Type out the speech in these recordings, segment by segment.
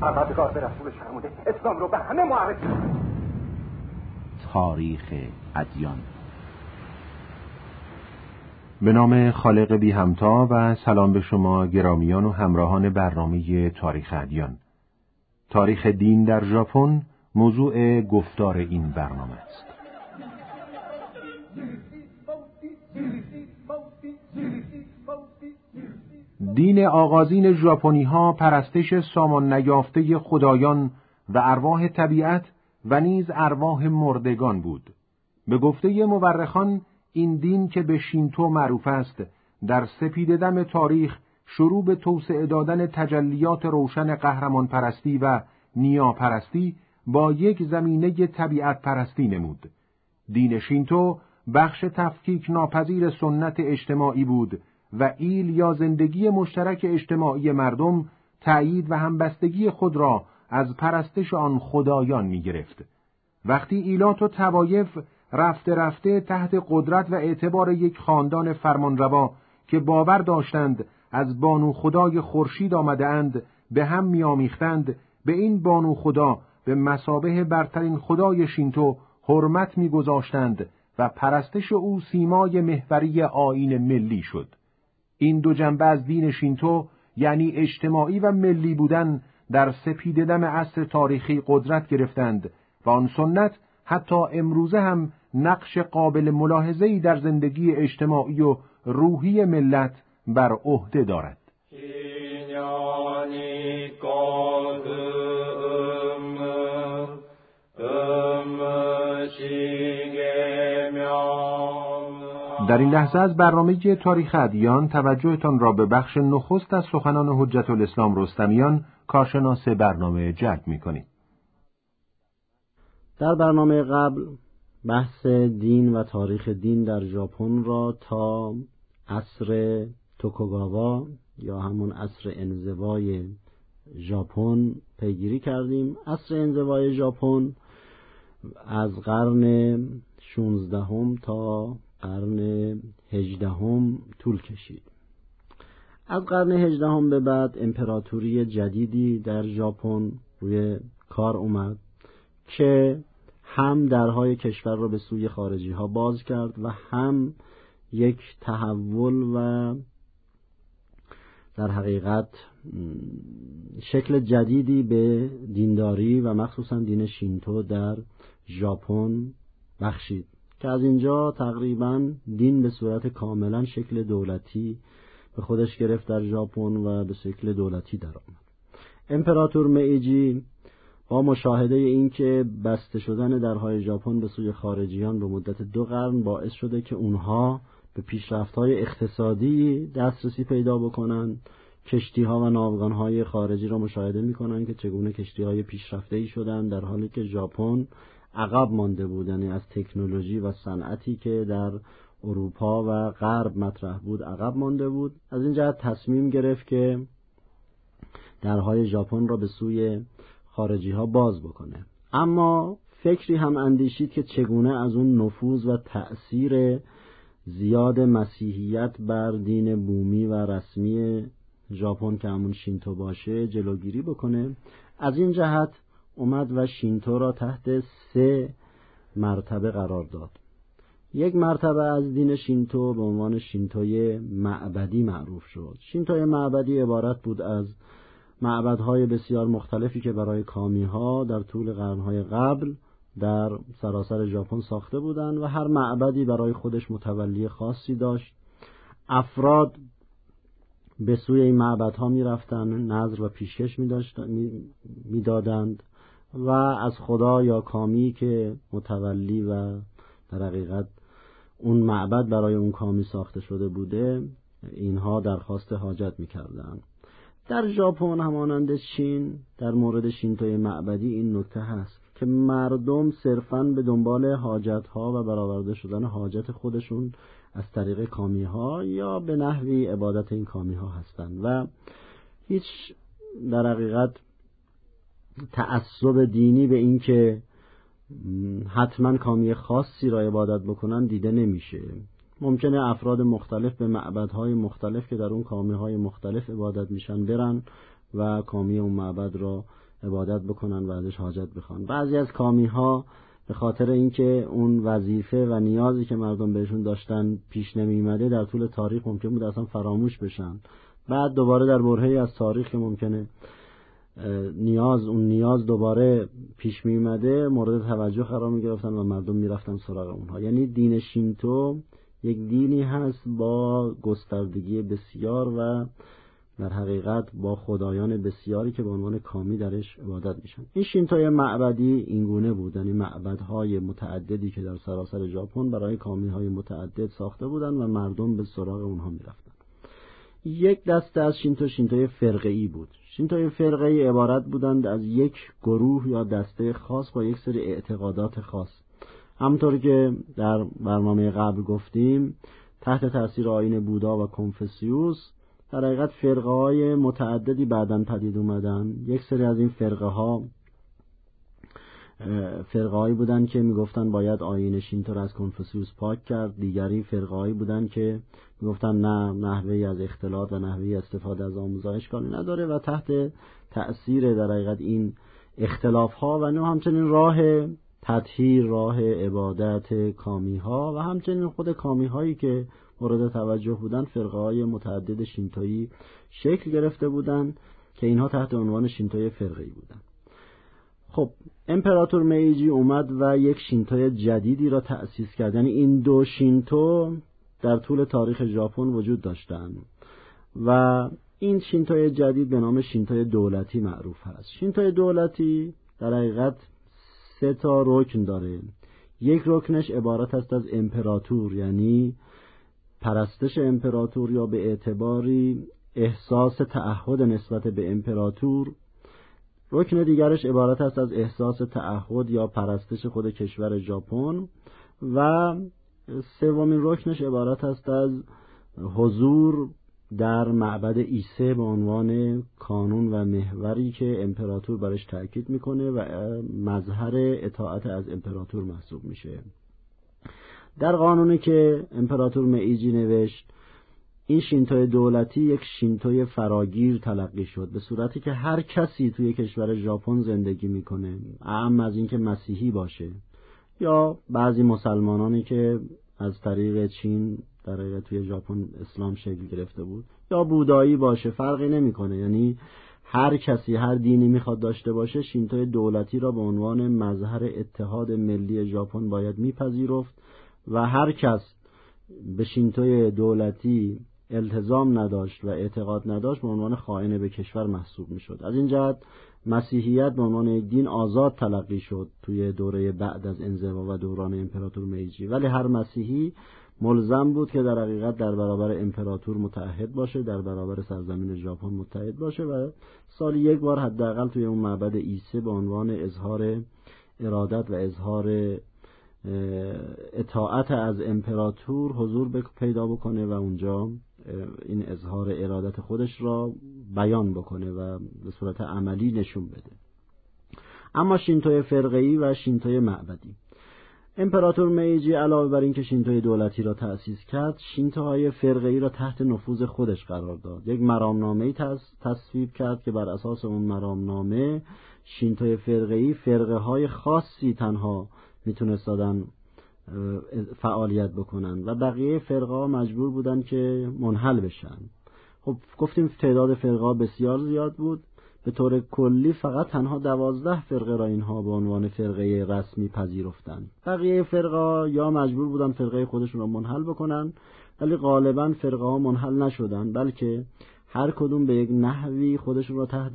پروردگار به رسولش فرموده اسلام رو به همه معرفی. تاریخ ادیان. به نام خالق بی همتا و سلام به شما گرامیان و همراهان برنامه تاریخ ادیان. تاریخ دین در ژاپن موضوع گفتار این برنامه است. دین آغازین ژاپنی‌ها پرستش سامان نیافته خدایان و ارواح طبیعت و نیز ارواح مردگان بود. به گفته مورخان این دین که به شینتو معروف است در سپیده‌دم تاریخ شروع به توسعه دادن تجلیات روشن قهرمان پرستی و نیا پرستی با یک زمینه طبیعت پرستی نمود. دین شینتو بخش تفکیک ناپذیر سنت اجتماعی بود و ایل یا زندگی مشترک اجتماعی مردم تأیید و همبستگی خود را از پرستش آن خدایان می گرفت. وقتی ایلات و توایف رفته رفته تحت قدرت و اعتبار یک خاندان فرمانروا که باور داشتند از بانو خدای خورشید آمده اند به هم می آمیختند، به این بانو خدا به مثابه برترین خدای شینتو حرمت می گذاشتند و پرستش او سیمای محوری آیین ملی شد. این دو جنبه از دین شینتو یعنی اجتماعی و ملی بودن در سپیده‌دم عصر تاریخی قدرت گرفتند و آن سنت حتی امروزه هم نقش قابل ملاحظه‌ای در زندگی اجتماعی و روحی ملت بر عهده دارد. در این لحظه از برنامه تاریخ ادیان توجهتان را به بخش نخست از سخنان حجت الاسلام رستمیان کارشناس برنامه جلب می‌کنیم. در برنامه قبل بحث دین و تاریخ دین در ژاپن را تا عصر توکوگاوا یا همون عصر انزوای ژاپن پیگیری کردیم. عصر انزوای ژاپن از قرن 16 تا قرن 18 طول کشید. از قرن 18 به بعد امپراتوری جدیدی در ژاپن روی کار اومد که هم درهای کشور را به سوی خارجی ها باز کرد و هم یک تحول و در حقیقت شکل جدیدی به دینداری و مخصوصا دین شینتو در ژاپن بخشید که از اینجا تقریبا دین به صورت کاملا شکل دولتی به خودش گرفت در ژاپن و به شکل دولتی در آمد. امپراتور میجی با مشاهده این که بسته شدن درهای ژاپن به سوی خارجیان به مدت 2 قرن باعث شده که اونها به پیشرفت‌های اقتصادی دسترسی پیدا بکنن، کشتی‌ها و ناوگان‌های خارجی را مشاهده می‌کنن که چگونه کشتی‌های پیشرفته‌ای شدن در حالی که ژاپن عقب مانده بود، یعنی از تکنولوژی و صنعتی که در اروپا و غرب مطرح بود عقب مانده بود. از این جهت تصمیم گرفت که درهای ژاپن را به سوی خارجی ها باز بکنه، اما فکری هم اندیشید که چگونه از اون نفوذ و تأثیر زیاد مسیحیت بر دین بومی و رسمی ژاپن که همون شینتو باشه جلوگیری بکنه. از این جهت اومد و شینتو را تحت 3 مرتبه قرار داد. یک مرتبه از دین شینتو به عنوان شینتوی معبدی معروف شد. شینتوی معبدی عبارت بود از معبدهای بسیار مختلفی که برای کامی‌ها در طول قرن‌های قبل در سراسر ژاپن ساخته بودند و هر معبدی برای خودش متولی خاصی داشت. افراد به سوی این معبدها می‌رفتند، نذر و پیشکش می‌دادند و از خدا یا کامی که متولی و در حقیقت اون معبد برای اون کامی ساخته شده بوده اینها درخواست حاجت می‌کردند. در ژاپن همانند چین در مورد شینتوی معبدی این نکته هست که مردم صرفاً به دنبال حاجت‌ها و برآورده شدن حاجت خودشون از طریق کامی‌ها یا به نحوی عبادت این کامی‌ها هستند و هیچ در حقیقت تعصب دینی به این که حتما کامی خاصی را عبادت بکنن دیده نمیشه. ممکنه افراد مختلف به معبدهای مختلف که در اون کامی‌های مختلف عبادت میشن برن و کامی اون معبد را عبادت بکنن و ازش حاجت بخوان. بعضی از کامی ها به خاطر اینکه اون وظیفه و نیازی که مردم بهشون داشتن پیش نمی‌اومده، در طول تاریخ ممکن بود اصلا فراموش بشن. بعد دوباره در برهه‌ای از تاریخ که ممکنه نیاز دوباره پیش می اومده، مورد توجه قرار می گرفتن و مردم می رفتن سراغ اونها. یعنی دین شینتو یک دینی هست با گستردگی بسیار و در حقیقت با خدایان بسیاری که به عنوان کامی درش عبادت میشن. این شینتوی معبدی اینگونه بود، یعنی معبدهای متعددی که در سراسر ژاپن برای کامی‌های متعدد ساخته بودن و مردم به سراغ اونها میرفتن. یک دسته از شینتوی فرقه‌ای بود. شینتوی فرقه‌ای عبارت بودند از یک گروه یا دسته خاص با یک سری اعتقادات خاص. همونطور که در برنامه قبل گفتیم، تحت تاثیر آیین بودا و کنفوسیوس در حقیقت فرقه‌های متعددی بعداً پدید اومدن. یک سری از این فرقه‌هایی بودن که میگفتن باید آیین شینتو را از کنفوسیوس پاک کرد. دیگری فرقه‌هایی بودن که میگفتن نه، نحوهی از اختلاط و نحوهی استفاده از آموزش اشکالی نداره و تحت تأثیر در حقیقت این اختلاف‌ها و همچنین راه تطهیر، راه عبادت کامی‌ها و همچنین خود کامی‌هایی که مورد توجه بودن، فرقه‌های متعدد شینتویی شکل گرفته بودن که اینها تحت عنوان شینتوی فرقه‌ای بودن. خب امپراتور میجی اومد و یک شینتوی جدیدی را تأسیس کرد. یعنی این دو شینتو در طول تاریخ ژاپن وجود داشتند و این شینتوی جدید به نام شینتوی دولتی معروف هست. شینتوی دولتی در حقیقت 3 تا رکن داره. یک رکنش عبارت است از امپراتور، یعنی پرستش امپراتور یا به اعتباری احساس تعهد نسبت به امپراتور. رکن دیگرش عبارت است از احساس تعهد یا پرستش خود کشور ژاپن و سومین رکنش عبارت است از حضور در معبد ایسه به عنوان کانون و محوری که امپراتور برش تاکید میکنه و مظهر اطاعت از امپراتور محسوب میشه. در قانونی که امپراتور میجی نوشت، این شینتوی دولتی یک شینتوی فراگیر تلقی شد، به صورتی که هر کسی توی کشور ژاپن زندگی میکنه، اعم از این که مسیحی باشه یا بعضی مسلمانانی که از طریق چین در حقیقت توی ژاپن اسلام شکل گرفته بود یا بودایی باشه، فرقی نمیکنه. یعنی هر کسی هر دینی میخواد داشته باشه، شینتوی دولتی را به عنوان مظهر اتحاد ملی ژاپن باید میپذیرفت و هر کس به شینتوی دولتی التزام نداشت و اعتقاد نداشت به عنوان خائن به کشور محسوب میشد. از این جهت مسیحیت به عنوان یک دین آزاد تلقی شد توی دوره بعد از انزوا و دوران امپراتور میجی، ولی هر مسیحی ملزم بود که در حقیقت در برابر امپراتور متعهد باشه، در برابر سرزمین ژاپن متحد باشه و سالی یک بار حداقل توی اون معبد ایسه به عنوان اظهار ارادت و اظهار اطاعت از امپراتور حضور پیدا بکنه و اونجا این اظهار ارادت خودش را بیان بکنه و به صورت عملی نشون بده. اما شینتوی فرقه‌ای و شینتوی معبدی، امپراتور میجی علاوه بر اینکه شینتوی دولتی را تأسیس کرد، شینتوهای فرقه‌ای را تحت نفوذ خودش قرار داد. یک مرامنامه‌ای تصویب کرد که بر اساس اون مرامنامه شینتوی فرقه‌ای فرقه‌های خاصی تنها میتونستن فعالیت بکنن و بقیه فرقه‌ها مجبور بودن که منحل بشن. خب گفتیم تعداد فرقه‌ها بسیار زیاد بود. به طور کلی فقط تنها 12 فرقه را اینها به عنوان فرقه رسمی پذیرفتند. بقیه فرقه‌ها یا مجبور بودن فرقه خودشون را منحل بکنن، ولی غالبا فرقه‌ها منحل نشدن، بلکه هر کدوم به یک نحوی خودشون را تحت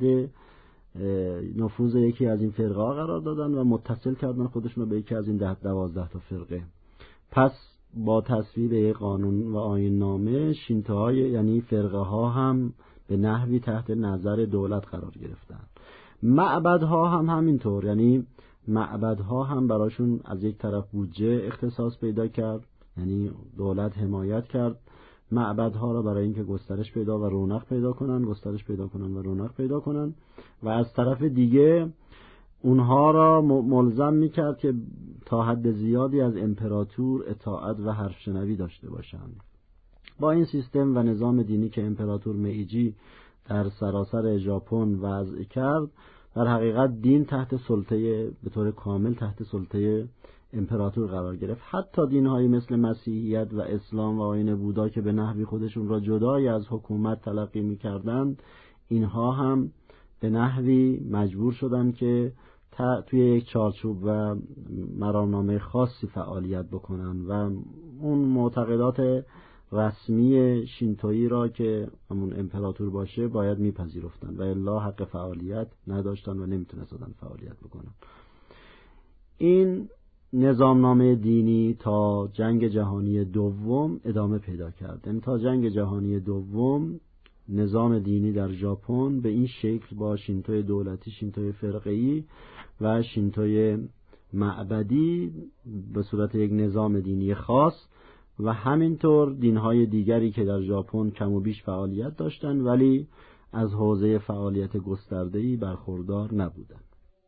نفوذ یکی از این فرقه ها قرار دادن و متصل کردن خودشون رو به یکی از این 12 تا فرقه. پس با تصویب یک قانون و آیین نامه، شینتوهای یعنی فرقه ها هم به نحوی تحت نظر دولت قرار گرفتن. معبدها هم همینطور، یعنی معبدها هم براشون از یک طرف بودجه اختصاص پیدا کرد، یعنی دولت حمایت کرد معبدها را برای اینکه گسترش پیدا و رونق پیدا کنن و از طرف دیگه اونها را ملزم میکرد که تا حد زیادی از امپراتور اطاعت و حرف شنوی داشته باشند. با این سیستم و نظام دینی که امپراتور میجی در سراسر ژاپن وضع کرد، در حقیقت دین تحت سلطه به طور کامل تحت سلطه امپراتور قرار گرفت. حتی دین‌های مثل مسیحیت و اسلام و آیین بودا که به نحوی خودشون را جدای از حکومت تلقی می‌کردند، اینها هم به نحوی مجبور شدند که توی یک چارچوب و مرامنامه خاصی فعالیت بکنن و اون معتقدات رسمی شینتویی را که همون امپراتور باشه باید میپذیرفتن و الا حق فعالیت نداشتن و نمیتونستن فعالیت بکنن. این نظامنامه دینی تا جنگ جهانی دوم ادامه پیدا کرد. یعنی تا جنگ جهانی دوم نظام دینی در ژاپن به این شکل با شینتوی دولتی، شینتوی فرقه‌ای و شینتوی معبدی به صورت یک نظام دینی خاص و همینطور دینهای دیگری که در ژاپن کم و بیش فعالیت داشتند ولی از حوزه فعالیت گسترده‌ای برخوردار نبودند.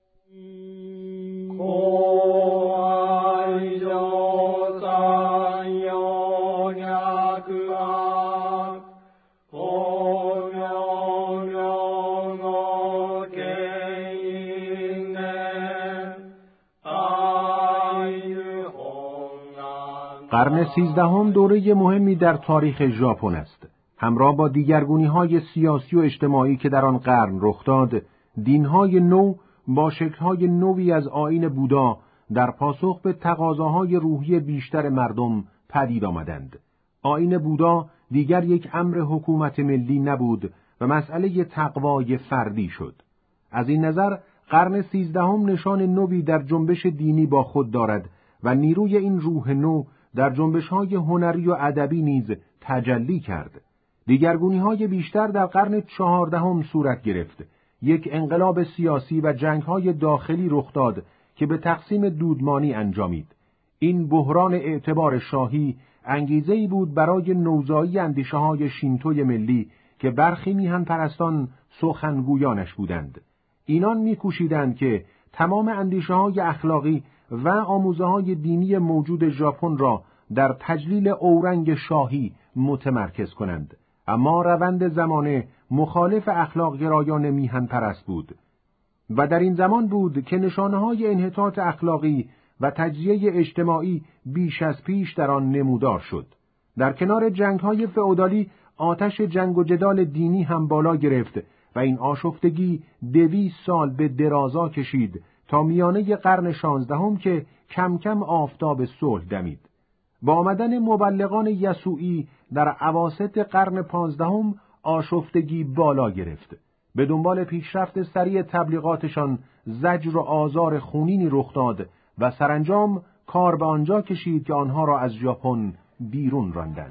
قرن 13 دوره مهمی در تاریخ ژاپن است. همراه با دیگرگونی‌های سیاسی و اجتماعی که در آن قرن رخ داد، دین‌های نو با شکل‌های نوی از آیین بودا در پاسخ به تقاضاهای روحی بیشتر مردم پدید آمدند. آیین بودا دیگر یک امر حکومت ملی نبود و مسئله تقوای فردی شد. از این نظر قرن 13 نشان نوی در جنبش دینی با خود دارد و نیروی این روح نو در جنبش‌های هنری و ادبی نیز تجلی کرد. دیگرگونی‌های بیشتر در قرن 14 صورت گرفت. یک انقلاب سیاسی و جنگ‌های داخلی رخ داد که به تقسیم دودمانی انجامید. این بحران اعتبار شاهی انگیزه‌ای بود برای نوزایی اندیشه‌های شینتوی ملی که برخی میهن پرستان سخنگویانش بودند. اینان می‌کوشیدند که تمام اندیشه‌های اخلاقی و آموزه‌های دینی موجود ژاپن را در تجلیل اورنگ شاهی متمرکز کنند، اما روند زمانه مخالف اخلاق گرایان میهن پرست بود و در این زمان بود که نشانه‌های انحطاط اخلاقی و تجزیه اجتماعی بیش از پیش در آن نمودار شد. در کنار جنگ‌های فئودالی آتش جنگ و جدال دینی هم بالا گرفت و این آشفتگی 200 سال به درازا کشید تا میانه قرن 16 که کم کم آفتاب صلح دمید. با آمدن مبلغان یسوعی در اواسط قرن 15 آشفتگی بالا گرفت. به دنبال پیشرفت سریع تبلیغاتشان زجر و آزار خونینی رخ داد و سرانجام کار به آنجا کشید که آنها را از ژاپن بیرون راندند.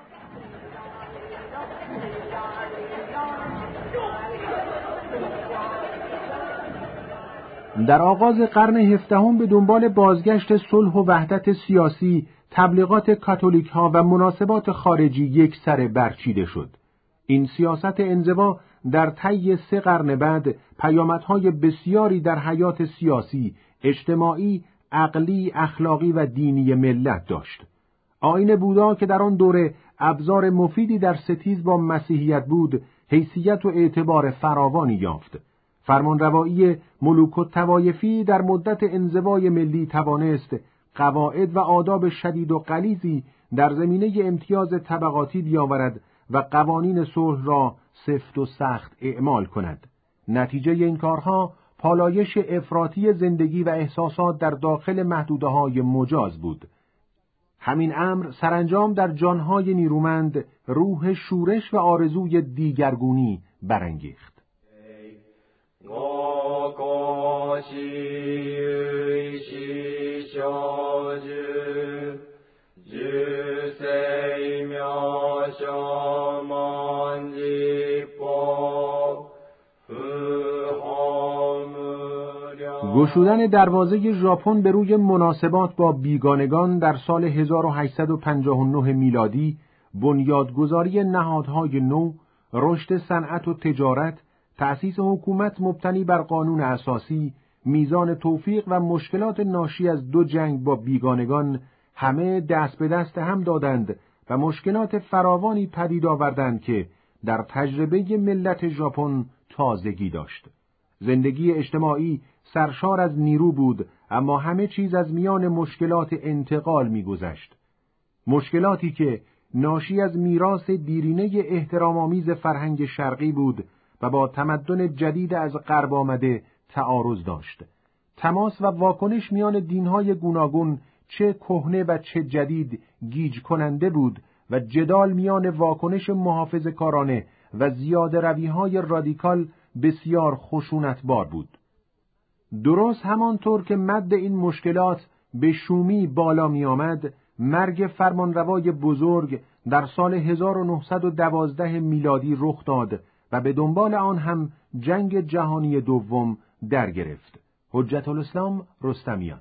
در آغاز قرن 17 به دنبال بازگشت صلح و وحدت سیاسی، تبلیغات کاتولیک ها و مناسبات خارجی یک سره برچیده شد. این سیاست انزوا در طی 3 قرن بعد پیامدهای بسیاری در حیات سیاسی، اجتماعی، عقلی، اخلاقی و دینی ملت داشت. آیین بودا که در آن دوره ابزار مفیدی در ستیز با مسیحیت بود، حیثیت و اعتبار فراوانی یافت. فرمانروایی ملوک الطوایفی در مدت انزوای ملی توانست قواعد و آداب شدید و غلیظی در زمینه امتیاز طبقاتی بیاورد و قوانین صلح را سفت و سخت اعمال کند. نتیجه این کارها پالایش افراطی زندگی و احساسات در داخل محدوده‌های مجاز بود. همین امر سرانجام در جانهای نیرومند روح شورش و آرزوی دیگرگونی برانگیخت. گشودن دروازه ژاپن به روی مناسبات با بیگانگان در سال 1859 میلادی، بنیادگذاری نهادهای نو، رشد صنعت و تجارت، تأسیس حکومت مبتنی بر قانون اساسی، میزان توفیق و مشکلات ناشی از 2 جنگ با بیگانگان همه دست به دست هم دادند و مشکلات فراوانی پدید آوردند که در تجربه ملت ژاپن تازگی داشت. زندگی اجتماعی سرشار از نیرو بود، اما همه چیز از میان مشکلات انتقال می‌گذشت. مشکلاتی که ناشی از میراث دیرینه احترام‌آمیز فرهنگ شرقی بود و با تمدن جدید از غرب آمده تعارض داشت. تماس و واکنش میان دین‌های گوناگون چه کهنه و چه جدید گیج کننده بود و جدال میان واکنش محافظه‌کارانه و زیاده روی‌های رادیکال بسیار خشونتبار بود. درست همانطور که مد این مشکلات به شومی بالا می آمد، مرگ فرمانروای بزرگ در سال 1912 میلادی رخ داد و به دنبال آن هم جنگ جهانی دوم در گرفت. حجت الاسلام رستمیان.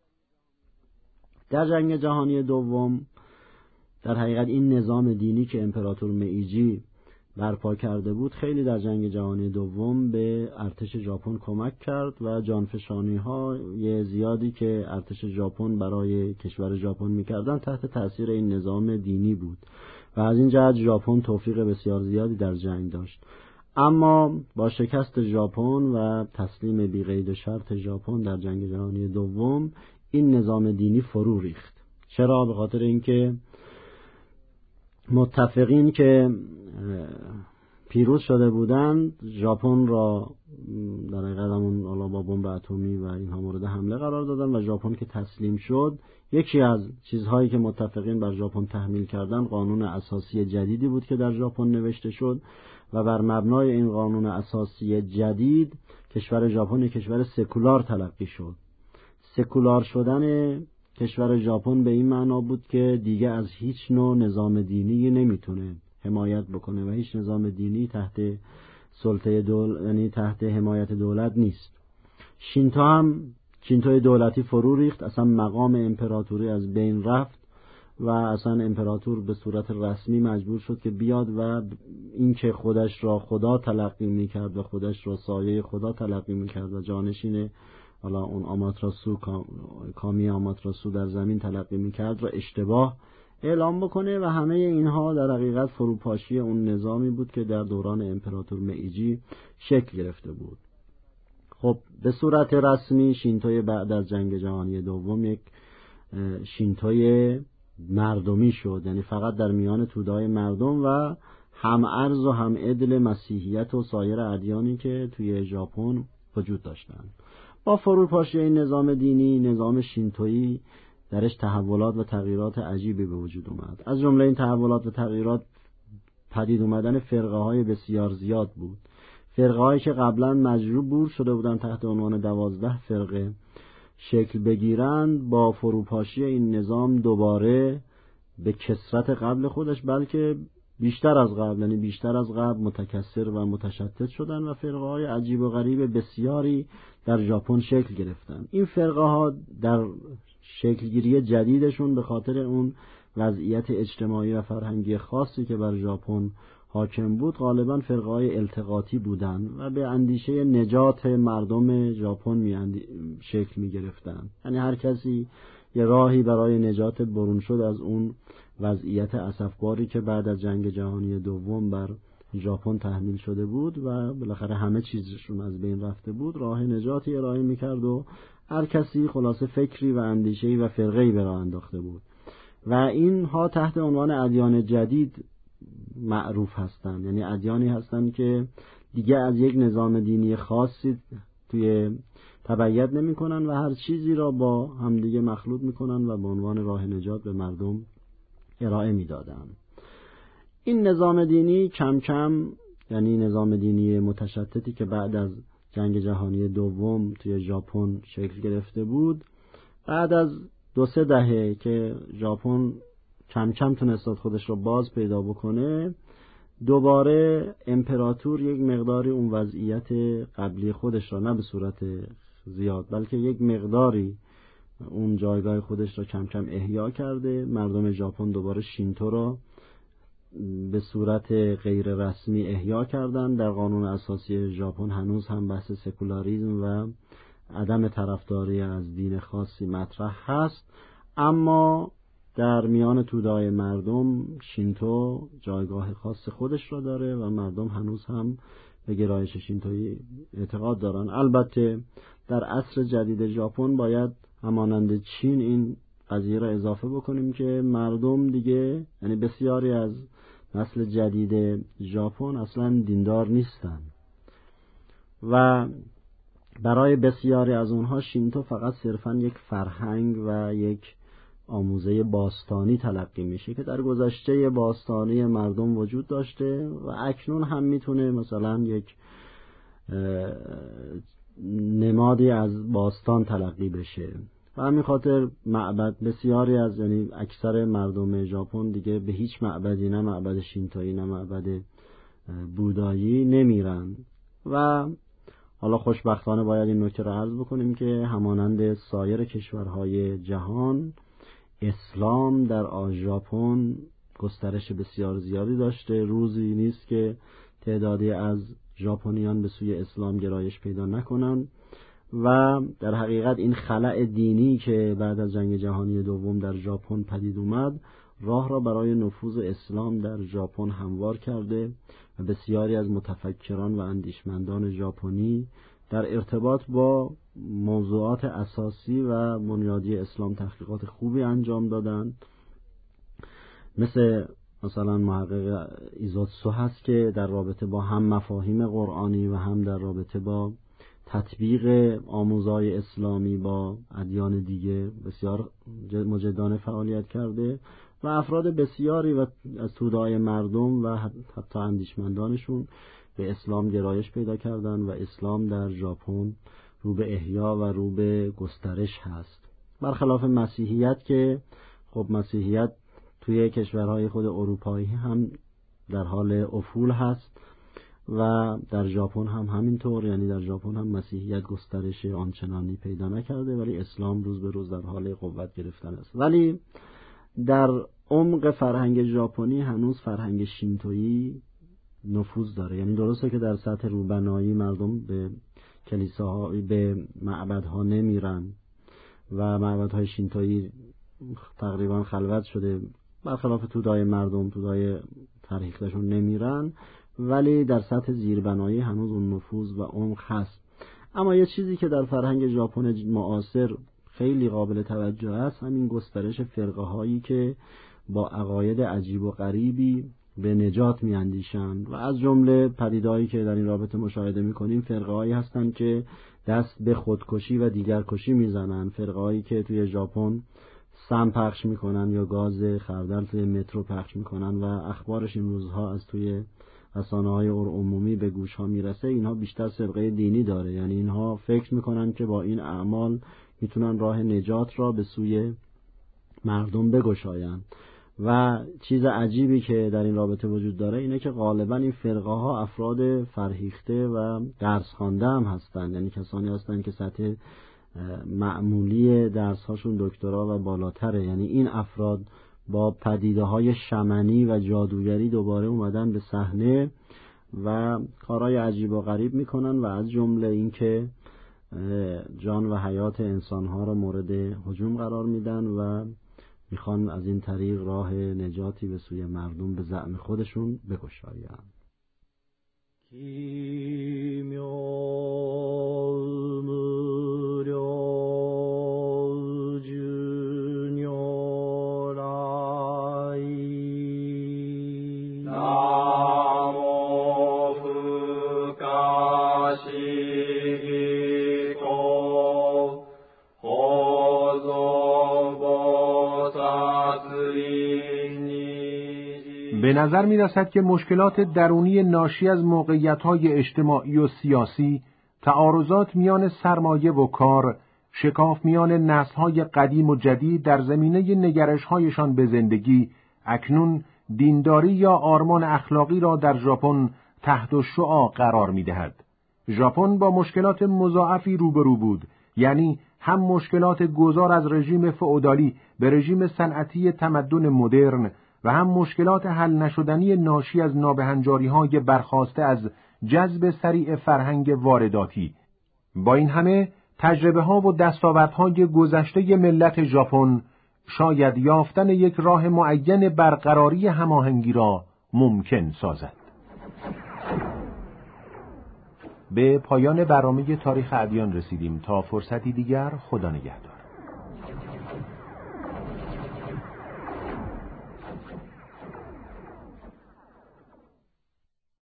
در جنگ جهانی دوم در حقیقت این نظام دینی که امپراتور مئیجی برپا کرده بود خیلی در جنگ جهانی دوم به ارتش ژاپن کمک کرد و جانفشانی‌های زیادی که ارتش ژاپن برای کشور ژاپن می‌کردن تحت تاثیر این نظام دینی بود و از این جهت ژاپن توفیق بسیار زیادی در جنگ داشت. اما با شکست ژاپن و تسلیم بی قید شرط ژاپن در جنگ جهانی دوم این نظام دینی فرو ریخت. چرا؟ به خاطر اینکه متفقین که پیروز شده بودند ژاپن را در حقیقت همون با بمب اتمی و اینها مورد حمله قرار دادن و ژاپن که تسلیم شد، یکی از چیزهایی که متفقین بر ژاپن تحمیل کردن قانون اساسی جدیدی بود که در ژاپن نوشته شد و بر مبنای این قانون اساسی جدید کشور ژاپن یک کشور سکولار تلقی شد. سکولار شدن کشور ژاپن به این معنا بود که دیگه از هیچ نوع نظام دینی نمیتونه حمایت بکنه و هیچ نظام دینی تحت سلطه یعنی تحت حمایت دولت نیست. شینتوی دولتی فرو ریخت، اصلا مقام امپراتوری از بین رفت و اصلا امپراتور به صورت رسمی مجبور شد که بیاد و این که خودش را خدا تلقی میکرد و خودش را سایه خدا تلقی میکرد و جانشین حالا اون آماتراسو کامی آماتراسو در زمین تلقی میکرد را اشتباه اعلام بکنه و همه اینها در حقیقت فروپاشی اون نظامی بود که در دوران امپراتور مئیجی شکل گرفته بود. خب به صورت رسمی شینتوی بعد از جنگ جهانی دوم یک شینتوی مردمی شد، یعنی فقط در میان توده‌های مردم و هم ارز و هم عدل مسیحیت و سایر ادیانی که توی ژاپن وجود داشتند. با فروپاشی این نظام دینی، نظام شینتویی درش تحولات و تغییرات عجیبی به وجود اومد. از جمله این تحولات و تغییرات پدید اومدن فرقه‌های بسیار زیاد بود. فرقه‌هایی که قبلا مجبور شده بودن تحت عنوان 12 فرقه شکل بگیرند، با فروپاشی این نظام دوباره به کثرت قبل خودش بلکه بیشتر از قبل متکثر و متشتت شدن و فرقه‌های عجیب و غریب بسیاری در ژاپن شکل گرفتن. این فرقه‌ها در شکلگیری جدیدشون به خاطر اون وضعیت اجتماعی و فرهنگی خاصی که بر ژاپن حاکم بود غالباً فرقه‌های التقاطی بودند و به اندیشه نجات مردم ژاپن شکل می‌گرفتند. یعنی هر کسی یه راهی برای نجات برون شد از اون وضعیت اسفباری که بعد از جنگ جهانی دوم بر ژاپن تحمیل شده بود و بالاخره همه چیزشون از بین رفته بود، راه نجاتی ارائه می‌کرد و هر کسی خلاصه فکری و اندیشه‌ای و فرقه‌ای به راه انداخته بود و اینها تحت عنوان ادیان جدید معروف هستند. یعنی ادیانی هستند که دیگه از یک نظام دینی خاصی توی تبعیت نمی‌کنن و هر چیزی را با همدیگه مخلوط می‌کنن و به عنوان راه نجات به مردم ارائه می‌دادن. این نظام دینی کم کم، یعنی نظام دینی متشتتی که بعد از جنگ جهانی دوم توی ژاپن شکل گرفته بود، بعد از 2-3 دهه که ژاپن کم کم تونست خودش رو باز پیدا بکنه، دوباره امپراتور یک مقداری اون وضعیت قبلی خودش را نه به صورت زیاد بلکه یک مقداری اون جایگاه خودش را کم کم احیا کرده. مردم ژاپن دوباره شینتو را به صورت غیر رسمی احیا کردن. در قانون اساسی ژاپن هنوز هم بحث سکولاریسم و عدم طرفداری از دین خاصی مطرح هست، اما در میان توده‌های مردم شینتو جایگاه خاص خودش را داره و مردم هنوز هم به گرایش شینتویی اعتقاد دارن. البته در عصر جدید ژاپن باید همانند چین این قضیه را اضافه بکنیم که مردم دیگه، یعنی بسیاری از نسل جدید ژاپن اصلا دیندار نیستن و برای بسیاری از اونها شینتو فقط صرفا یک فرهنگ و یک آموزه باستانی تلقی میشه که در گذشته باستانی مردم وجود داشته و اکنون هم میتونه مثلا یک نمادی از باستان تلقی بشه. و همین خاطر معبد بسیاری از، یعنی اکثر مردم ژاپن دیگه به هیچ معبدی، نه معبد شینتویی نه معبد بودایی نمیرن. و حالا خوشبختانه باید این نکته را عرض بکنیم که همانند سایر کشورهای جهان، اسلام در ژاپن گسترش بسیار زیادی داشته. روزی نیست که تعدادی از ژاپنیان به سوی اسلام گرایش پیدا نکنند و در حقیقت این خلأ دینی که بعد از جنگ جهانی دوم در ژاپن پدید اومد، راه را برای نفوذ اسلام در ژاپن هموار کرده و بسیاری از متفکران و اندیشمندان ژاپنی در ارتباط با موضوعات اساسی و بنیادی اسلام تحقیقات خوبی انجام دادن. مثلا محقق ایزوتسو هست که در رابطه با هم مفاهیم قرآنی و هم در رابطه با تطبیق آموزهای اسلامی با ادیان دیگه بسیار مجدانه فعالیت کرده و افراد بسیاری و از توده‌های مردم و حتی اندیشمندانشون به اسلام گرایش پیدا کردن و اسلام در ژاپن رو به احیا و رو به گسترش هست، برخلاف مسیحیت که خب مسیحیت توی کشورهای خود اروپایی هم در حال افول هست و در ژاپن هم همینطور. یعنی در ژاپن هم مسیحیت گسترش آنچنانی پیدا نکرده ولی اسلام روز به روز در حال قوت گرفتن است. ولی در عمق فرهنگ ژاپنی هنوز فرهنگ شینتویی نفوذ داره. یعنی درسته که در سطح روبنایی مردم به کلیساها، به معبدها نمیرن و معبدهای شینتویی تقریبا خلوت شده، برخلاف توده‌های مردم، توده‌های فرهیخته‌شون نمیرن، ولی در سطح زیربنایی هنوز اون نفوذ و عمق هست. اما یه چیزی که در فرهنگ ژاپن معاصر خیلی قابل توجه است، همین گسترش فرقه هایی که با عقاید عجیب و غریبی به نجات میاندیشند و از جمله پدیدهایی که در این رابطه مشاهده میکنیم فرقه هایی هستند که دست به خودکشی و دیگرکشی میزنن، فرقه هایی که توی ژاپن سم پخش میکنن یا گاز خردل توی مترو پخش میکنن و اخبارش این روزها از توی رسانه‌های عمومی به گوش ها میرسه. اینها بیشتر سابقه دینی داره، یعنی اینها فکر میکنن که با این اعمال میتونن راه نجات را به سوی مردم بگشایند. و چیز عجیبی که در این رابطه وجود داره اینه که غالبا این فرقه ها افراد فرهیخته و درس خوانده هم هستند، یعنی کسانی هستند که سطح معمولی درس هاشون دکترا و بالاتره. یعنی این افراد با پدیده های شمنی و جادوگری دوباره اومدن به صحنه و کارهای عجیب و غریب میکنن و از جمله این که جان و حیات انسانها را مورد هجوم قرار میدن و میخوان از این طریق راه نجاتی به سوی مردم به زعم خودشون بگشایند. به نظر می رسد که مشکلات درونی ناشی از موقعیت‌های اجتماعی و سیاسی، تعارضات میان سرمایه و کار، شکاف میان نسل‌های قدیم و جدید در زمینه نگرش‌هایشان به زندگی، اکنون دینداری یا آرمان اخلاقی را در ژاپن تحت الشعاع قرار می‌دهد. ژاپن با مشکلات مضاعفی روبرو بود، یعنی هم مشکلات گذار از رژیم فئودالی به رژیم صنعتی تمدن مدرن و هم مشکلات حل نشدنی ناشی از نابهنجاری‌های برخاسته از جذب سریع فرهنگ وارداتی. با این همه تجربه‌ها و دستاوردهای گذشته ملت ژاپن شاید یافتن یک راه معین برقراری هماهنگی را ممکن سازد. به پایان برنامه تاریخ ادیان رسیدیم. تا فرصتی دیگر، خدا نگهدار.